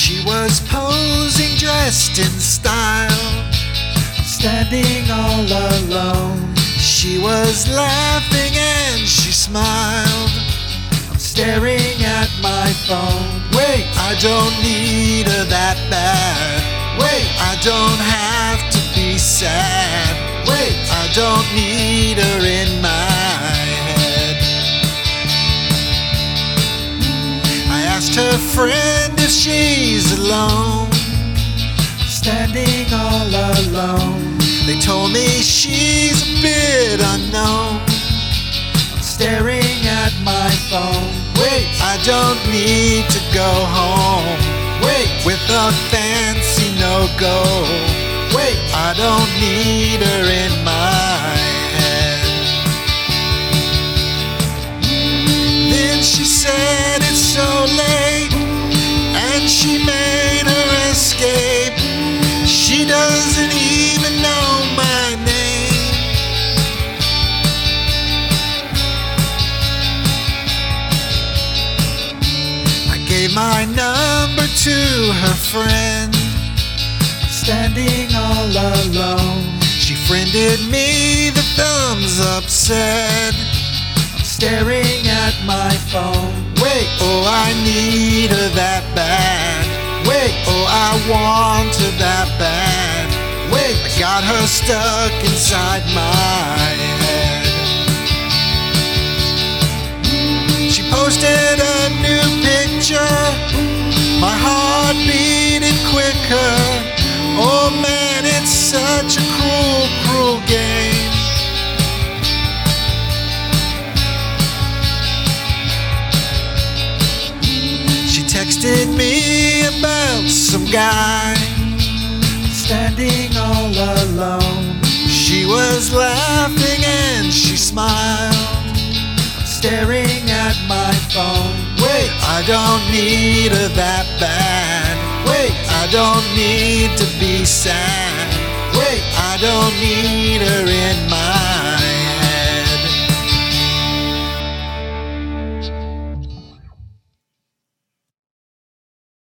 She was posing dressed in style, standing all alone. She was laughing and she smiled. I'm staring at my phone. Wait, I don't need her that bad. Wait, I don't have to be sad. Wait, I don't need her in my head. I asked her friend if she's alone, standing all alone. They told me she's a bit unknown. I'm staring at my phone. Wait, I don't need to go home. Wait, with a fancy no-go. Wait, I don't need her in my head. Then she said it's so late, and she made her escape. She doesn't even know my name. I gave my number to her friend, standing all alone. She friended me, the thumbs up said. I'm staring at my phone. Wait, oh, I need her that bad. Wait, oh, I want her that bad. Wait, I got her stuck inside my head. She posted a new picture, my heart beating quicker. Oh man, it's such a cruel, cruel game. She texted me about some guy, standing all alone. She was laughing and she smiled, staring at my phone. Wait, I don't need her that bad. Wait, I don't need to be sad. Wait, I don't need her